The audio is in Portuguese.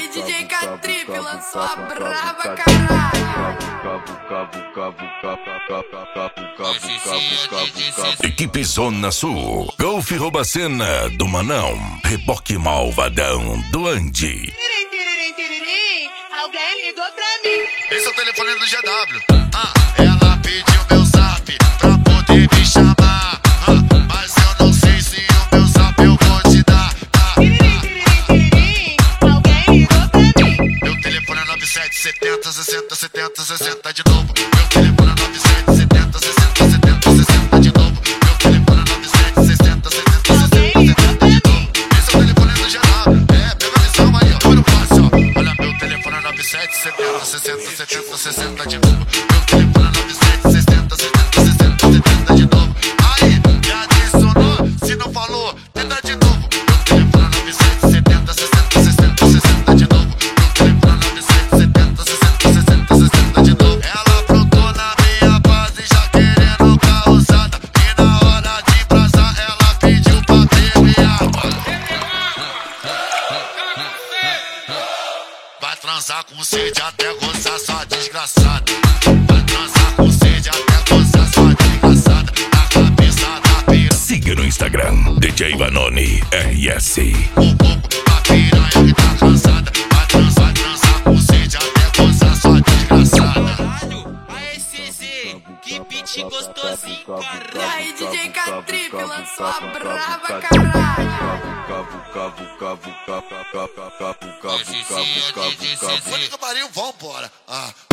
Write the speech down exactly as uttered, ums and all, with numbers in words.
D J Catrip lançou a brava, caralho. Equipe Zona Sul, Golfe Robacena do Manão, Reboque Malvadão do Andi. Alguém ligou pra mim. Esse é o telefone do G W. Ah, ela pediu meu zap pra poder me chamar. Ah, mas eu não sei se o meu zap eu vou te dar. Ah, Alguém ligou pra mim. meu telefone é nove sete setenta sessenta setenta sessenta de novo. Meu telefone é nove sete setenta sessenta setenta sessenta de novo. Meu telefone é nove sete sessenta setenta sessenta setenta de novo. Esse é o telefone do G W. É, pega a visão aí, ó. Olha o fácil, ó. Olha, meu telefone é nove sete setenta sessenta setenta sessenta de novo. Meu telefone é nove sete setenta setenta sessenta setenta de novo. Aí, me adicionou, se não falou, tenta de novo. Meu telefone é nove sete setenta sessenta sessenta sessenta de novo. Meu telefone é nove sete setenta sessenta sessenta sessenta de novo. Ela brotou na minha base já querendo causada. E na hora de brasar ela pediu pra beber água. Vai transar com sede até gozar sua desgraçada. Vai transar com sede até gozar sua desgraçada. Na cabeça da piranha. Siga no Instagram, D J Vanoni R S. O corpo da piranha que tá cansada. Vai transar, vai transar com sede até gozar sua desgraçada. Caralho, a S Z, que beat gostosinho, E caralho. aí, D J Catrip lançou a brava, caralho. Puta que pariu, vambora. Ah.